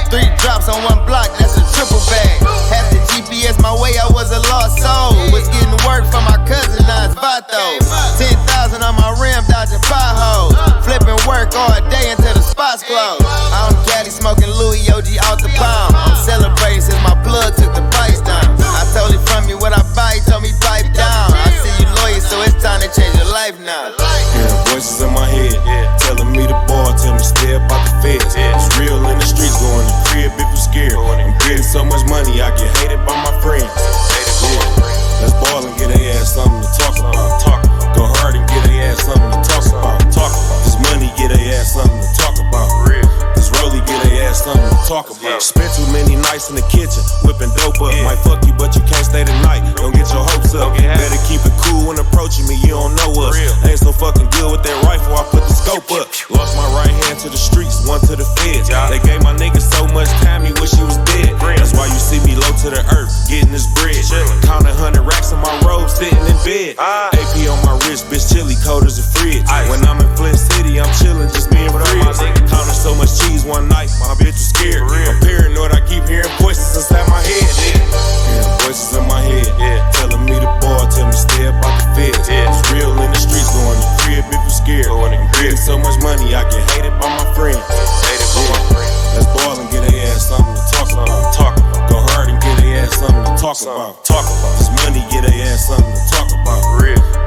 3 drops on 1 block, that's a triple bag. Had the GPS my way, I was a lost soul. Was getting work from my cousin, now it's Vato. 10,000 on my rim, dodging potholes. Flipping work all day until the spots close. I'm caddy smoking Louis OG out the palm. I'm celebrating since my plug took the price down. I told him from me what I buy, he told me pipe down. I see you loyal, so it's time to change your life now. Yeah, voices in my head, telling me the ball, tell me stay up out the feds. It's real in the streets, going to crib if you scared. I'm getting so much money, I get hated by my friends. Yeah, let's ball and get their ass something to talk about. Go hard and get their ass something to talk about. This money, get their ass something to talk about. This rollie, get their ass something to talk about. Spent too many nights in the kitchen, whipping dope up. Might fuck you, but you can't stay the night. Don't get your hopes up. Better keep it cool when approaching me, you don't know us. Ain't so fucking good with that rifle, I put the scope up. Lost my right hand to the streets, one to the feds. They gave my niggas so much time, he wish he was dead. That's why you see me low to the earth, getting this bread. Counting 100 racks on my robe, sitting in bed. AP on my wrist, bitch chilly, cold as a fridge. When I'm in Flint City, I'm chillin', just being free. Counting so much cheese one night, my bitch was scared. I'm paranoid, I keep hearing voices inside my head. Hearing voices in my head, telling me the ball, tell me stay up out the feds. It's real in the streets, going to crib if you scared. I'm getting so much money, I get hated by my friends. Let's ball and get their ass something to talk about. Go hard and get their ass something to talk about. This money, get their ass something to talk about.